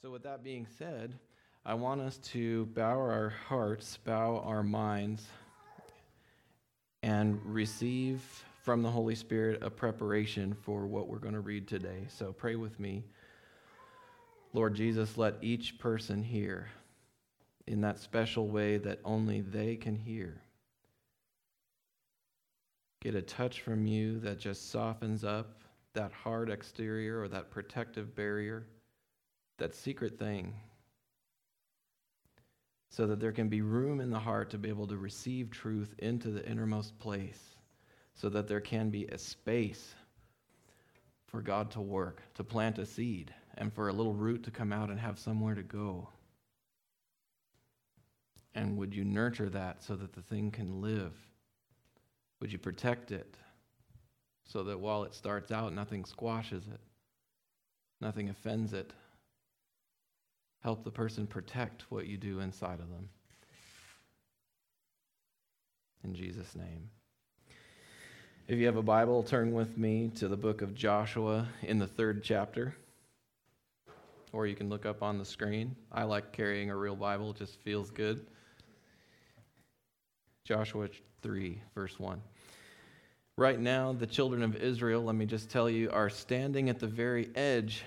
So with that being said, I want us to bow our hearts, bow our minds, and receive from the Holy Spirit a preparation for what we're going to read today. So pray with me. Lord Jesus, let each person hear in that special way that only they can hear. Get a touch from you that just softens up that hard exterior or that protective barrier, that secret thing, so that there can be room in the heart to be able to receive truth into the innermost place, so that there can be a space for God to work, to plant a seed, and for a little root to come out and have somewhere to go. And would you nurture that so that the thing can live? Would you protect it so that while it starts out, nothing squashes it, nothing offends it? Help the person protect what you do inside of them. In Jesus' name. If you have a Bible, turn with me to the book of Joshua in the 3rd chapter. Or you can look up on the screen. I like carrying a real Bible, it just feels good. Joshua 3, verse 1. Right now, the children of Israel, let me just tell you, are standing at the very edge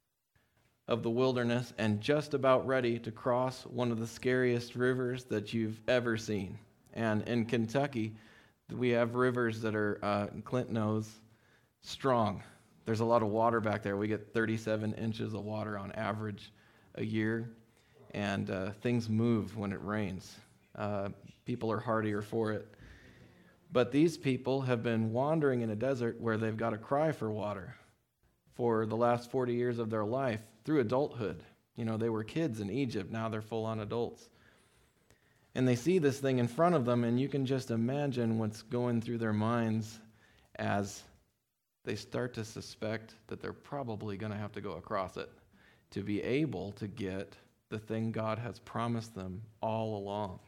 of the wilderness and just about ready to cross one of the scariest rivers that you've ever seen. And in Kentucky, we have rivers that are, Clint knows, strong. There's a lot of water back there. We get 37 inches of water on average a year, and things move when it rains. People are hardier for it. But these people have been wandering in a desert where they've got to cry for water for the last 40 years of their life through adulthood. You know, they were kids in Egypt, now they're full-on adults. And they see this thing in front of them, and you can just imagine what's going through their minds as they start to suspect that they're probably going to have to go across it to be able to get the thing God has promised them all along.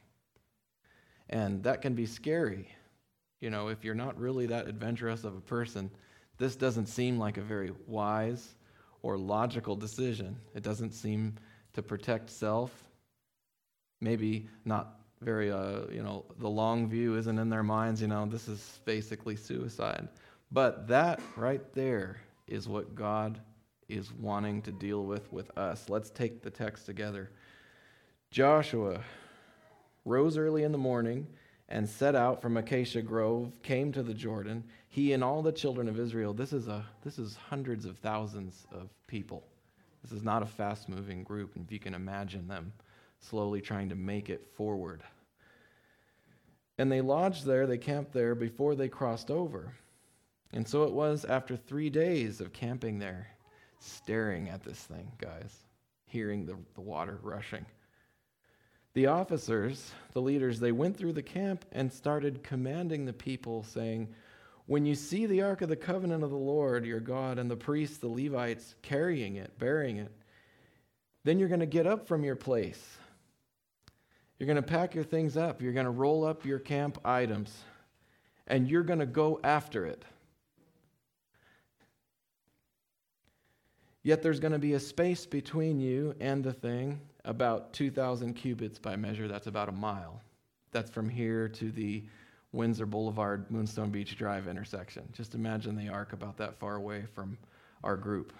And that can be scary. You know, if you're not really that adventurous of a person, this doesn't seem like a very wise or logical decision. It doesn't seem to protect self. Maybe not very, the long view isn't in their minds, this is basically suicide. But that right there is what God is wanting to deal with us. Let's take the text together. Joshua rose early in the morning and set out from Acacia Grove, came to the Jordan, he and all the children of Israel. This is hundreds of thousands of people. This is not a fast-moving group, and if you can imagine them slowly trying to make it forward. And they lodged there, they camped there before they crossed over. And so it was after 3 days of camping there, staring at this thing, guys, hearing the water rushing. The officers, the leaders, they went through the camp and started commanding the people, saying, "When you see the Ark of the Covenant of the Lord, your God, and the priests, the Levites, carrying it, bearing it, then you're going to get up from your place. You're going to pack your things up. You're going to roll up your camp items, and you're going to go after it. Yet there's going to be a space between you and the thing, about 2,000 cubits by measure. That's about a mile. That's from here to the Windsor Boulevard, Moonstone Beach Drive intersection. Just imagine the ark about that far away from our group.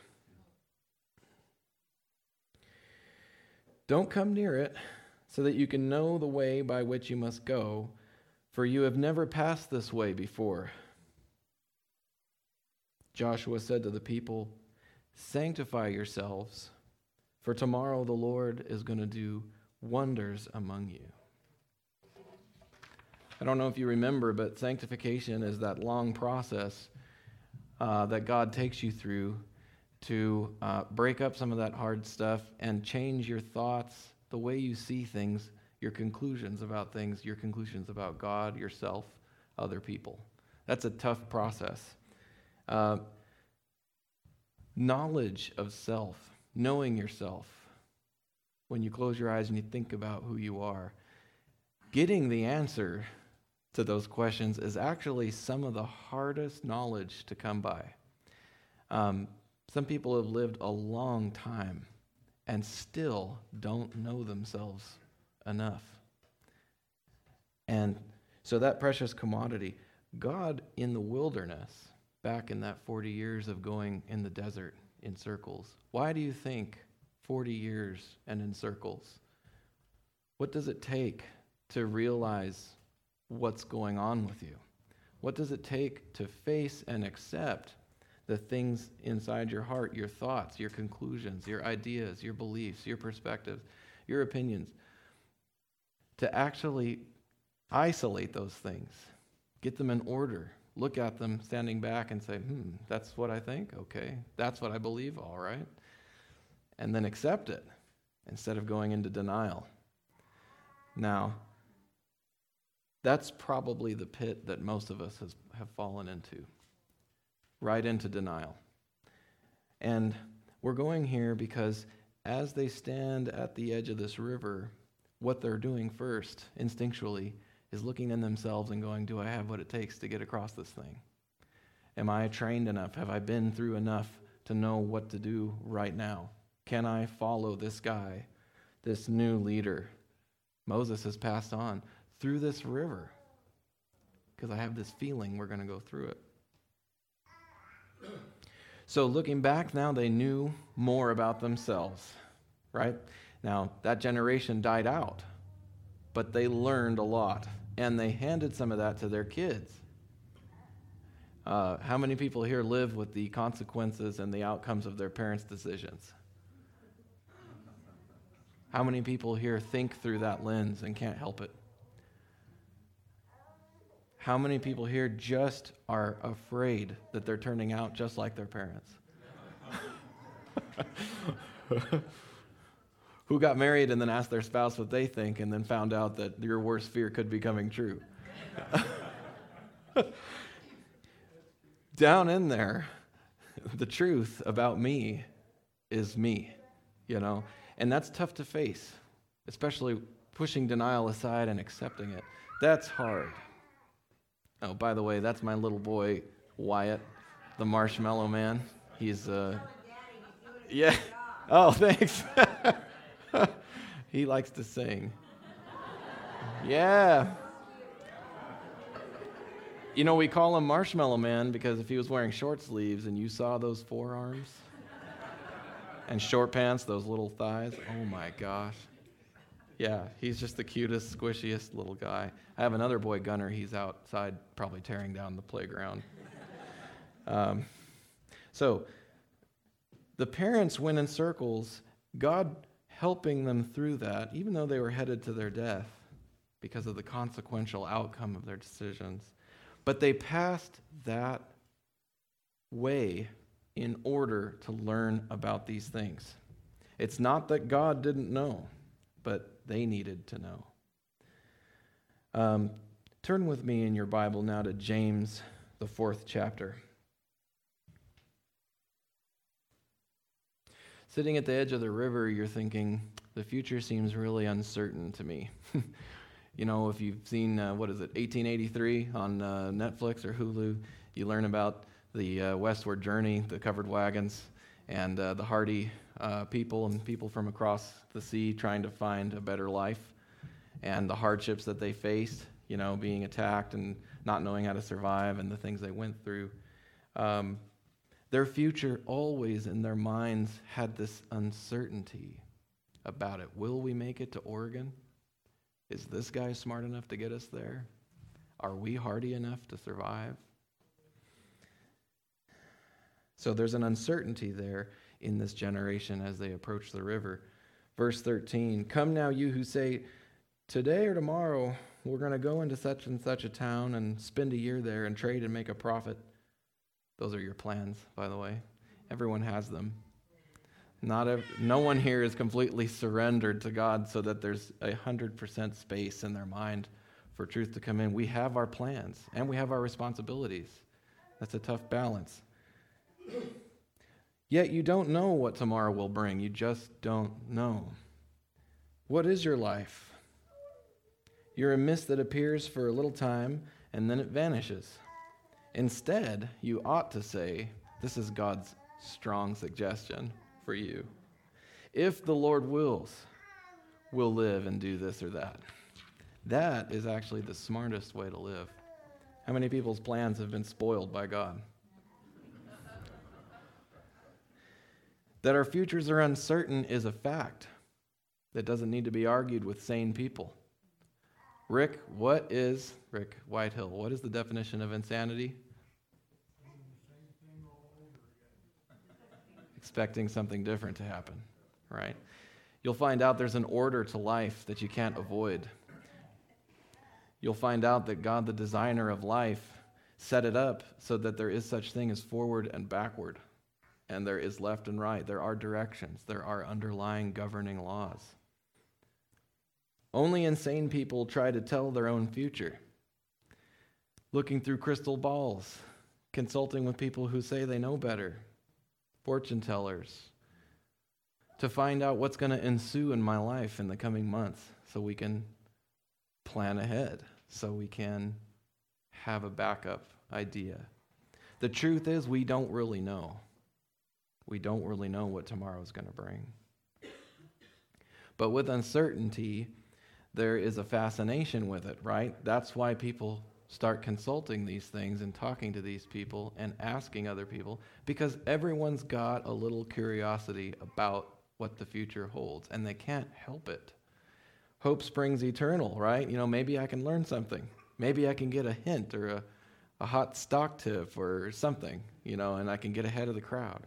Don't come near it, so that you can know the way by which you must go, for you have never passed this way before." Joshua said to the people, "Sanctify yourselves, for tomorrow the Lord is going to do wonders among you." I don't know if you remember, but sanctification is that long process that God takes you through to break up some of that hard stuff and change your thoughts, the way you see things, your conclusions about things, your conclusions about God, yourself, other people. That's a tough process. Knowledge of self, knowing yourself, when you close your eyes and you think about who you are, getting the answer to those questions is actually some of the hardest knowledge to come by. Some people have lived a long time and still don't know themselves enough. And so that precious commodity, God in the wilderness, back in that 40 years of going in the desert in circles. Why do you think 40 years and in circles? What does it take to realize what's going on with you? What does it take to face and accept the things inside your heart, your thoughts, your conclusions, your ideas, your beliefs, your perspectives, your opinions? To actually isolate those things, get them in order, look at them standing back and say, that's what I think, okay, that's what I believe, all right, and then accept it instead of going into denial. Now, that's probably the pit that most of us have fallen into, right into denial. And we're going here because as they stand at the edge of this river, what they're doing first, instinctually, is looking in themselves and going, do I have what it takes to get across this thing? Am I trained enough? Have I been through enough to know what to do right now? Can I follow this guy, this new leader? Moses has passed on through this river because I have this feeling we're going to go through it. So looking back now, they knew more about themselves, right? Now, that generation died out, but they learned a lot, and they handed some of that to their kids. How many people here live with the consequences and the outcomes of their parents' decisions? How many people here think through that lens and can't help it? How many people here just are afraid that they're turning out just like their parents? Who got married and then asked their spouse what they think and then found out that your worst fear could be coming true? Down in there, the truth about me is me, and that's tough to face, especially pushing denial aside and accepting it. That's hard. Oh, by the way, that's my little boy, Wyatt, the marshmallow man. He's, yeah. Oh, thanks. He likes to sing. Yeah. We call him Marshmallow Man because if he was wearing short sleeves and you saw those forearms and short pants, those little thighs, oh my gosh. Yeah, he's just the cutest, squishiest little guy. I have another boy, Gunner. He's outside probably tearing down the playground. So the parents went in circles, God helping them through that, even though they were headed to their death because of the consequential outcome of their decisions. But they passed that way in order to learn about these things. It's not that God didn't know, but they needed to know. Turn with me in your Bible now to James, the 4th chapter. Sitting at the edge of the river, you're thinking, the future seems really uncertain to me. If you've seen, 1883 on Netflix or Hulu, you learn about the westward journey, the covered wagons, and the hardy people and people from across the sea trying to find a better life, and the hardships that they faced, being attacked and not knowing how to survive, and the things they went through. Their future always in their minds had this uncertainty about it. Will we make it to Oregon? Is this guy smart enough to get us there? Are we hardy enough to survive? So there's an uncertainty there in this generation as they approach the river. Verse 13, "Come now, you who say, today or tomorrow we're going to go into such and such a town and spend a year there and trade and make a profit." Those are your plans, by the way. Everyone has them. No one here is completely surrendered to God so that there's 100% space in their mind for truth to come in. We have our plans and we have our responsibilities. That's a tough balance. Yet you don't know what tomorrow will bring. You just don't know. What is your life? You're a mist that appears for a little time and then it vanishes. Instead, you ought to say, this is God's strong suggestion for you. If the Lord wills, we'll live and do this or that. That is actually the smartest way to live. How many people's plans have been spoiled by God? That our futures are uncertain is a fact that doesn't need to be argued with sane people. Rick Whitehill, what is the definition of insanity? Expecting something different to happen, right? You'll find out there's an order to life that you can't avoid. You'll find out that God, the designer of life, set it up so that there is such thing as forward and backward, and there is left and right. There are directions. There are underlying governing laws. Only insane people try to tell their own future, looking through crystal balls, consulting with people who say they know better, fortune tellers, to find out what's going to ensue in my life in the coming months so we can plan ahead, so we can have a backup idea. The truth is, we don't really know. We don't really know what tomorrow is going to bring. But with uncertainty, there is a fascination with it, right? That's why people start consulting these things and talking to these people and asking other people, because everyone's got a little curiosity about what the future holds, and they can't help it. Hope springs eternal, right? Maybe I can learn something. Maybe I can get a hint or a hot stock tip or something, and I can get ahead of the crowd.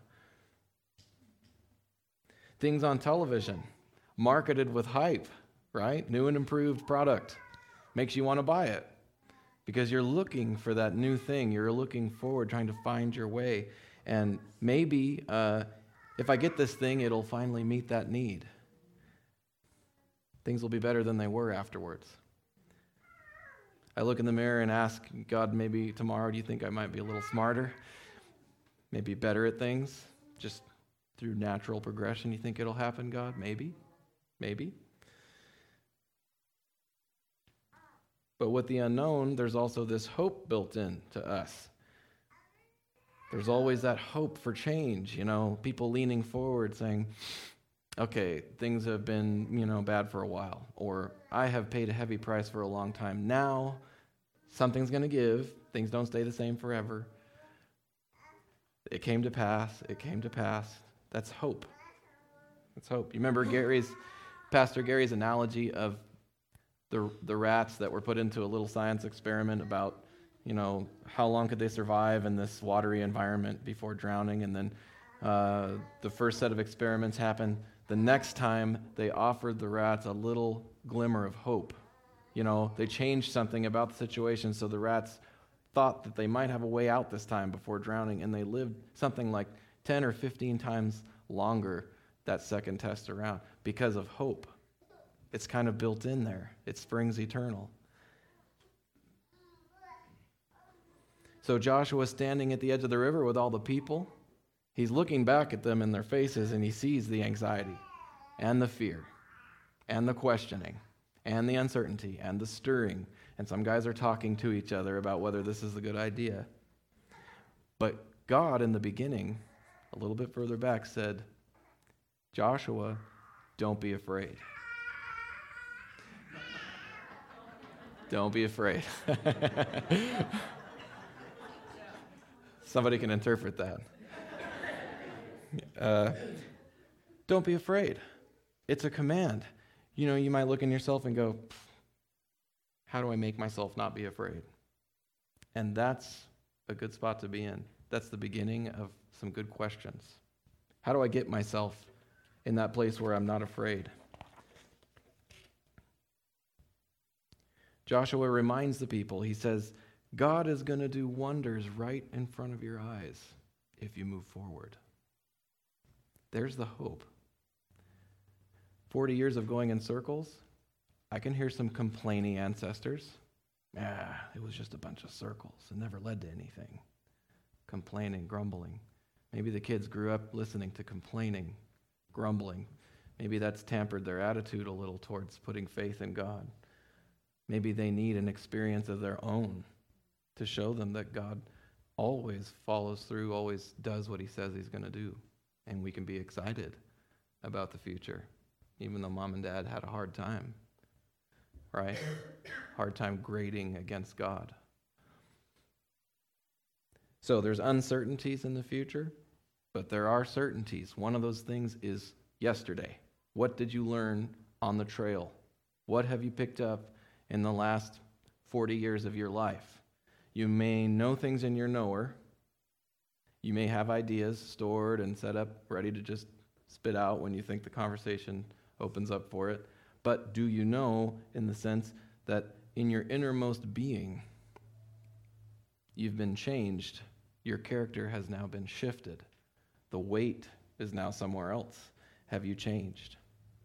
Things on television, marketed with hype, right? New and improved product makes you want to buy it because you're looking for that new thing. You're looking forward, trying to find your way. And maybe if I get this thing, it'll finally meet that need. Things will be better than they were afterwards. I look in the mirror and ask God, maybe tomorrow, do you think I might be a little smarter? Maybe better at things? Just through natural progression, you think it'll happen, God? Maybe. But with the unknown, there's also this hope built in to us. There's always that hope for change, people leaning forward saying, okay, things have been, bad for a while, or I have paid a heavy price for a long time. Now, something's going to give. Things don't stay the same forever. It came to pass. That's hope. That's hope. You remember Pastor Gary's analogy of the rats that were put into a little science experiment about, how long could they survive in this watery environment before drowning? And then the first set of experiments happened. The next time, they offered the rats a little glimmer of hope. They changed something about the situation so the rats thought that they might have a way out this time before drowning, and they lived something like 10 or 15 times longer that second test around because of hope. It's kind of built in there. It springs eternal. So Joshua is standing at the edge of the river with all the people. He's looking back at them in their faces, and he sees the anxiety and the fear and the questioning and the uncertainty and the stirring. And some guys are talking to each other about whether this is a good idea. But God, in the beginning, a little bit further back, said, Joshua, don't be afraid. Don't be afraid. Somebody can interpret that. Don't be afraid. It's a command. You might look in yourself and go, how do I make myself not be afraid? And that's a good spot to be in. That's the beginning of some good questions. How do I get myself in that place where I'm not afraid? Joshua reminds the people, he says, God is going to do wonders right in front of your eyes if you move forward. There's the hope. 40 years of going in circles, I can hear some complaining ancestors. It was just a bunch of circles. It never led to anything. Complaining, grumbling. Maybe the kids grew up listening to complaining, grumbling. Maybe that's tempered their attitude a little towards putting faith in God. Maybe they need an experience of their own to show them that God always follows through, always does what he says he's going to do. And we can be excited about the future, even though mom and dad had a hard time, right? Hard time grading against God. So there's uncertainties in the future, but there are certainties. One of those things is yesterday. What did you learn on the trail? What have you picked up in the last 40 years of your life? You may know things in your knower. You may have ideas stored and set up, ready to just spit out when you think the conversation opens up for it. But do you know in the sense that in your innermost being, you've been changed? Your character has now been shifted. The weight is now somewhere else. Have you changed?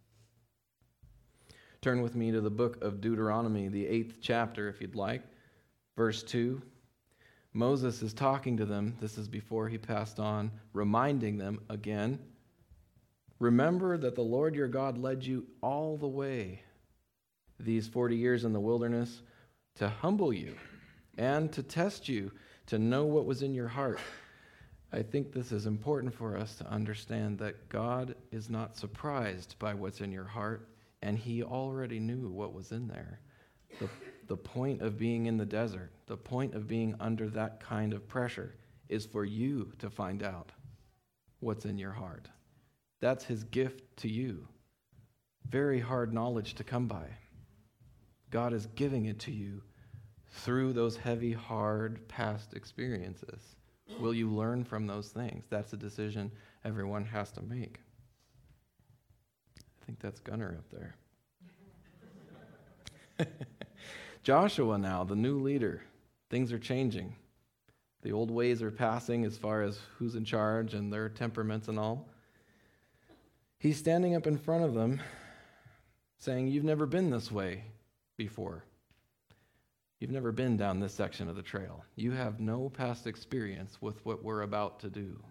Turn with me to the book of Deuteronomy, the 8th chapter, if you'd like. Verse 2. Moses is talking to them. This is before he passed on, reminding them again, remember that the Lord your God led you all the way these 40 years in the wilderness to humble you and to test you, to know what was in your heart. I think this is important for us to understand that God is not surprised by what's in your heart, and he already knew what was in there. The point of being in the desert, the point of being under that kind of pressure is for you to find out what's in your heart. That's his gift to you. Very hard knowledge to come by. God is giving it to you through those heavy, hard past experiences. Will you learn from those things? That's a decision everyone has to make. I think that's Gunnar up there. Joshua now, the new leader. Things are changing. The old ways are passing as far as who's in charge and their temperaments and all. He's standing up in front of them saying, you've never been this way before. You've never been down this section of the trail. You have no past experience with what we're about to do.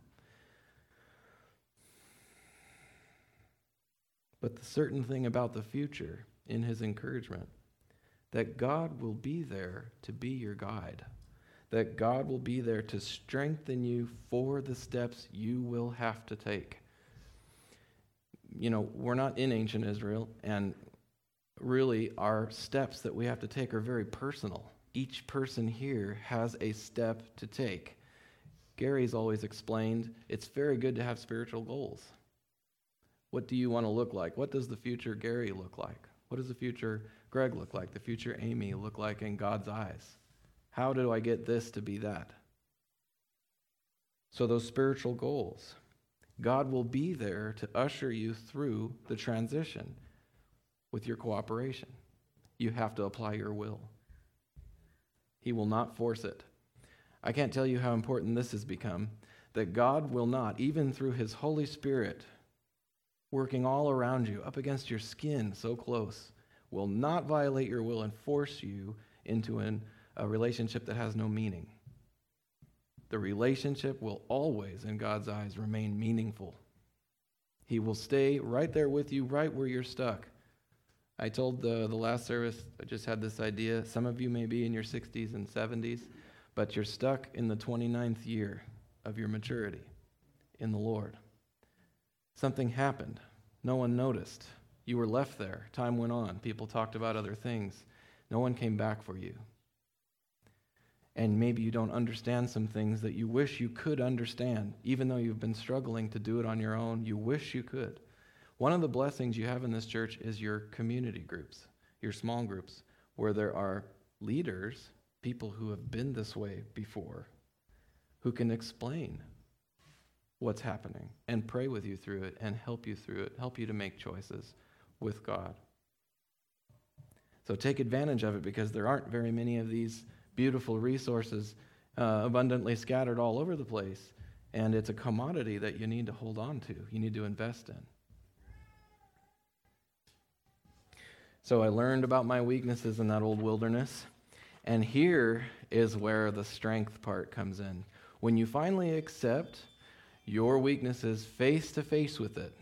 But the certain thing about the future in his encouragement, that God will be there to be your guide, that God will be there to strengthen you for the steps you will have to take. You know, we're not in ancient Israel, and really our steps that we have to take are very personal. Each person here has a step to take. Gary's always explained it's very good to have spiritual goals. What do you want to look like? What does the future Gary look like? What does the future Greg look like? The future Amy look like in God's eyes? How do I get this to be that? So those spiritual goals, God will be there to usher you through the transition with your cooperation. You have to apply your will. He will not force it. I can't tell you how important this has become, that God will not, even through his Holy Spirit, working all around you, up against your skin so close, will not violate your will and force you into a relationship that has no meaning. The relationship will always, in God's eyes, remain meaningful. He will stay right there with you, right where you're stuck. I told the last service, I just had this idea. Some of you may be in your 60s and 70s, but you're stuck in the 29th year of your maturity in the Lord. Something happened. No one noticed. You were left there. Time went on. People talked about other things. No one came back for you. And maybe you don't understand some things that you wish you could understand. Even though you've been struggling to do it on your own, you wish you could. One of the blessings you have in this church is your community groups, your small groups, where there are leaders, people who have been this way before, who can explain what's happening and pray with you through it and help you through it, help you to make choices with God. So take advantage of it, because there aren't very many of these beautiful resources abundantly scattered all over the place, and it's a commodity that you need to hold on to, you need to invest in. So I learned about my weaknesses in that old wilderness, and here is where the strength part comes in. When you finally accept your weaknesses face to face with it,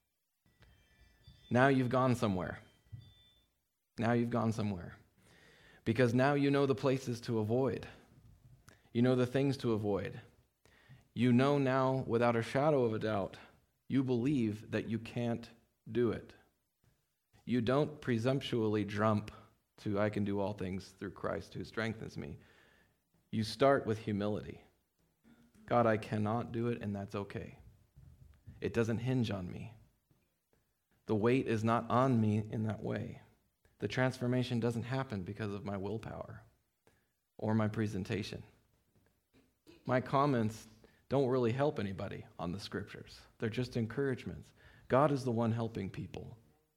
now you've gone somewhere. Now you've gone somewhere. Because now you know the places to avoid. You know the things to avoid. You know now, without a shadow of a doubt, You believe that you can't do it. You don't presumptuously jump to, I can do all things through Christ who strengthens me. You start with humility. God, I cannot do it, and that's okay. It doesn't hinge on me. The weight is not on me in that way. The transformation doesn't happen because of my willpower or my presentation. My comments don't really help anybody on the scriptures. They're just encouragements. God is the one helping people.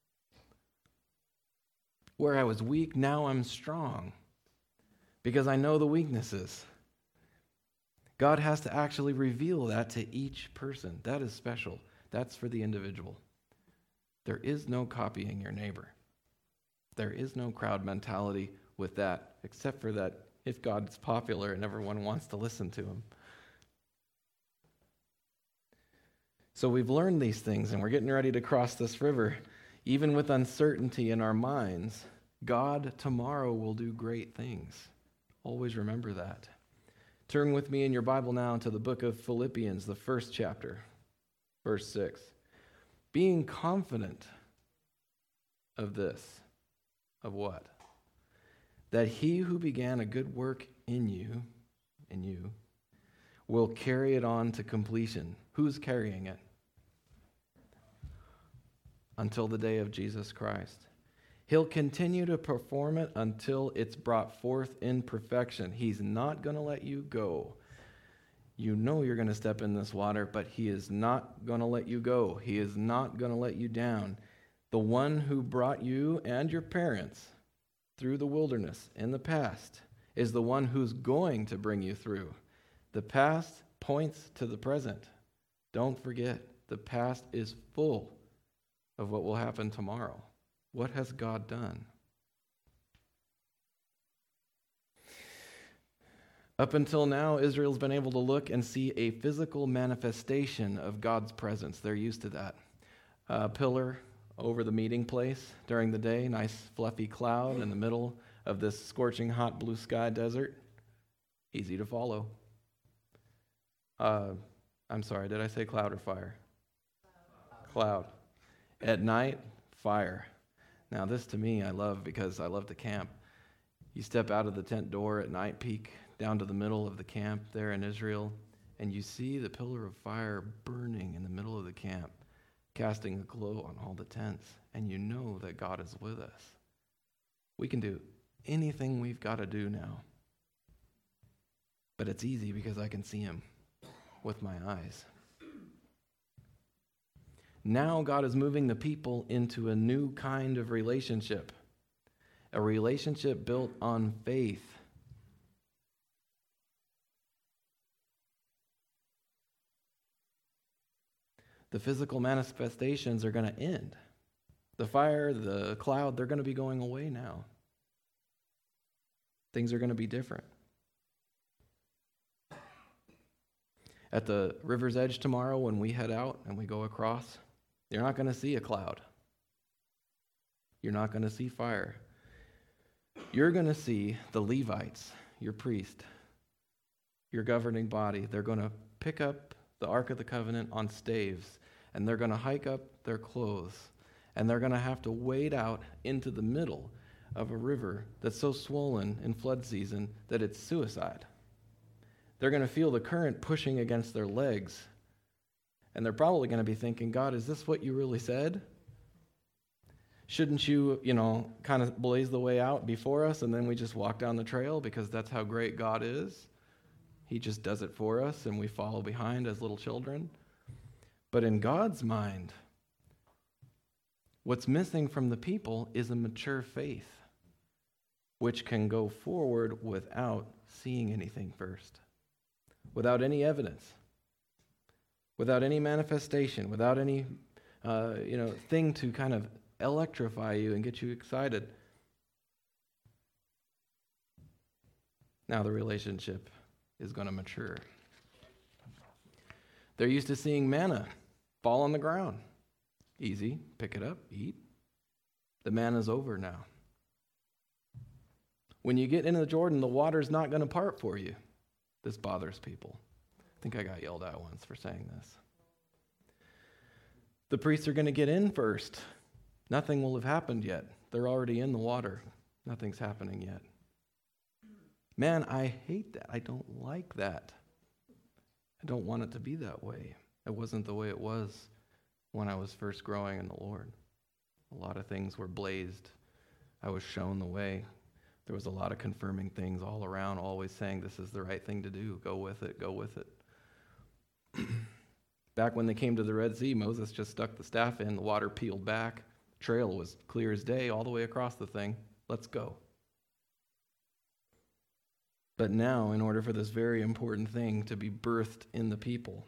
Where I was weak, now I'm strong because I know the weaknesses. God has to actually reveal that to each person. That is special. That's for the individual. There is no copying your neighbor. There is no crowd mentality with that, except for that if God's popular and everyone wants to listen to him. So we've learned these things, and we're getting ready to cross this river. Even with uncertainty in our minds, God tomorrow will do great things. Always remember that. Turn with me in your Bible now to the book of Philippians, the 1st chapter, verse 6. Being confident of this, of what? That he who began a good work in you, will carry it on to completion. Who's carrying it? Until the day of Jesus Christ. He'll continue to perform it until it's brought forth in perfection. He's not going to let you go. You know you're going to step in this water, but he is not going to let you go. He is not going to let you down. The one who brought you and your parents through the wilderness in the past is the one who's going to bring you through. The past points to the present. Don't forget, the past is full of what will happen tomorrow. What has God done? Up until now, Israel's been able to look and see a physical manifestation of God's presence. They're used to that. A pillar over the meeting place during the day, nice fluffy cloud in the middle of this scorching hot blue sky desert. Easy to follow. I'm sorry, did I say cloud or fire? Cloud. At night, fire. Now this to me I love because I love to camp. You step out of the tent door at night peak down to the middle of the camp there in Israel, and you see the pillar of fire burning in the middle of the camp, casting a glow on all the tents, and you know that God is with us. We can do anything we've got to do now, but it's easy because I can see him with my eyes. Now God is moving the people into a new kind of relationship, a relationship built on faith. The physical manifestations are going to end. The fire, the cloud, they're going to be going away now. Things are going to be different. At the river's edge tomorrow, when we head out and we go across, you're not going to see a cloud. You're not going to see fire. You're going to see the Levites, your priest, your governing body. They're going to pick up the Ark of the Covenant on staves, and they're going to hike up their clothes, and they're going to have to wade out into the middle of a river that's so swollen in flood season that it's suicide. They're going to feel the current pushing against their legs, and they're probably going to be thinking, God, is this what you really said? Shouldn't you, kind of blaze the way out before us, and then we just walk down the trail because that's how great God is? He just does it for us, and we follow behind as little children. But in God's mind, what's missing from the people is a mature faith, which can go forward without seeing anything first, without any evidence, without any manifestation, without any thing to kind of electrify you and get you excited. Now the relationship is going to mature. They're used to seeing manna fall on the ground. Easy, pick it up, eat. The manna's over now. When you get into the Jordan, the water's not going to part for you. This bothers people. I think I got yelled at once for saying this. The priests are going to get in first. Nothing will have happened yet. They're already in the water. Nothing's happening yet. Man, I hate that. I don't like that. I don't want it to be that way. It wasn't the way it was when I was first growing in the Lord. A lot of things were blazed. I was shown the way. There was a lot of confirming things all around, always saying this is the right thing to do. Go with it, go with it. Back when they came to the Red Sea, Moses just stuck the staff in, the water peeled back, trail was clear as day all the way across the thing. Let's go. But now, in order for this very important thing to be birthed in the people,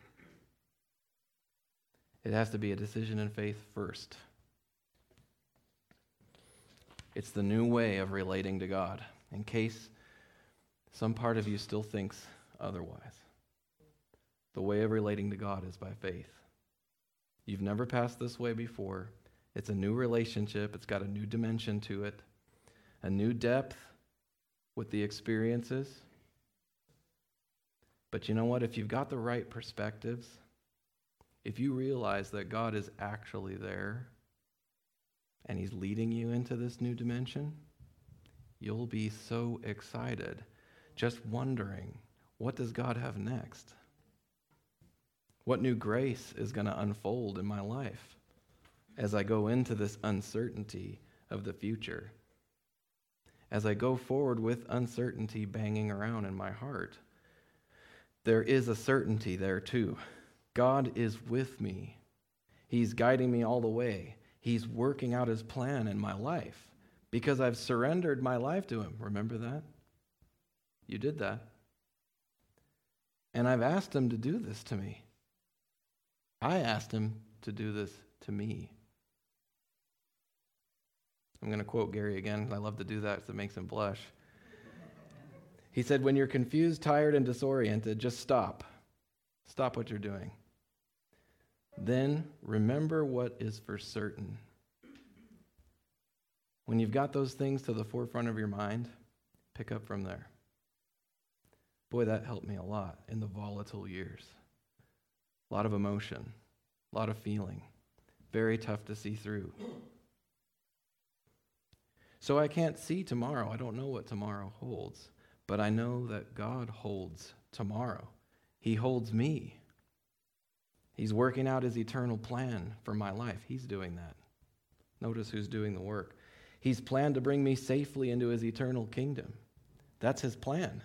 it has to be a decision in faith first. It's the new way of relating to God, in case some part of you still thinks otherwise. The way of relating to God is by faith. You've never passed this way before. It's a new relationship. It's got a new dimension to it, a new depth with the experiences. But you know what? If you've got the right perspectives, if you realize that God is actually there and he's leading you into this new dimension, you'll be so excited, just wondering, what does God have next? What new grace is going to unfold in my life as I go into this uncertainty of the future? As I go forward with uncertainty banging around in my heart, there is a certainty there too. God is with me. He's guiding me all the way. He's working out his plan in my life because I've surrendered my life to him. Remember that? You did that. And I've asked him to do this to me. I asked him to do this to me. I'm going to quote Gary again. I love to do that because it makes him blush. He said, when you're confused, tired, and disoriented, just stop. Stop what you're doing. Then remember what is for certain. When you've got those things to the forefront of your mind, pick up from there. Boy, that helped me a lot in the volatile years. A lot of emotion, a lot of feeling, very tough to see through. So I can't see tomorrow. I don't know what tomorrow holds, but I know that God holds tomorrow. He holds me. He's working out his eternal plan for my life. He's doing that. Notice who's doing the work. He's planned to bring me safely into his eternal kingdom. That's his plan.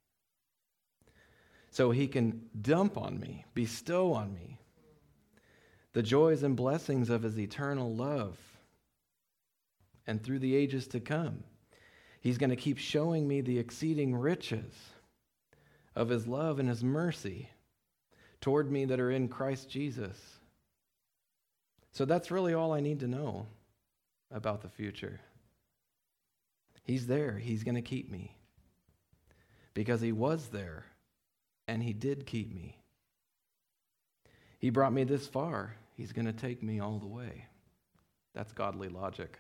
So he can dump on me, bestow on me the joys and blessings of his eternal love. And through the ages to come, he's going to keep showing me the exceeding riches of his love and his mercy toward me that are in Christ Jesus. So that's really all I need to know about the future. He's there. He's going to keep me because he was there. And he did keep me. He brought me this far. He's going to take me all the way. That's godly logic.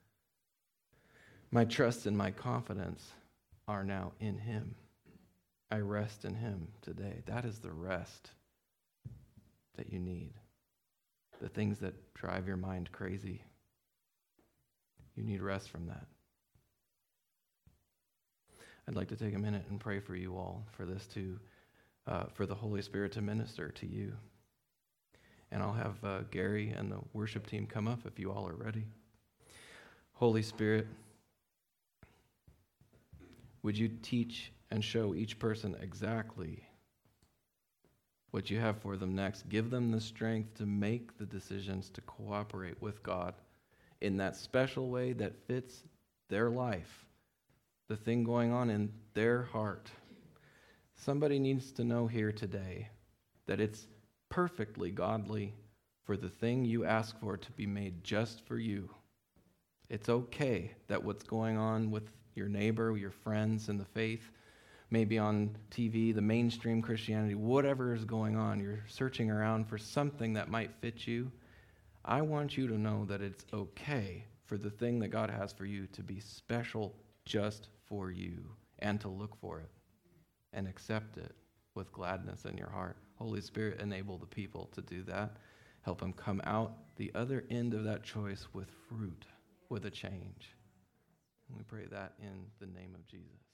My trust and my confidence are now in him. I rest in him today. That is the rest that you need. The things that drive your mind crazy. You need rest from that. I'd like to take a minute and pray for you all for this too. For the Holy Spirit to minister to you. And I'll have Gary and the worship team come up if you all are ready. Holy Spirit, would you teach and show each person exactly what you have for them next? Give them the strength to make the decisions to cooperate with God in that special way that fits their life, the thing going on in their heart. Somebody needs to know here today that it's perfectly godly for the thing you ask for to be made just for you. It's okay that what's going on with your neighbor, your friends in the faith, maybe on TV, the mainstream Christianity, whatever is going on, you're searching around for something that might fit you. I want you to know that it's okay for the thing that God has for you to be special just for you and to look for it. And accept it with gladness in your heart. Holy Spirit, enable the people to do that Help them come out the other end of that choice with fruit, with a change. And we pray that in the name of Jesus.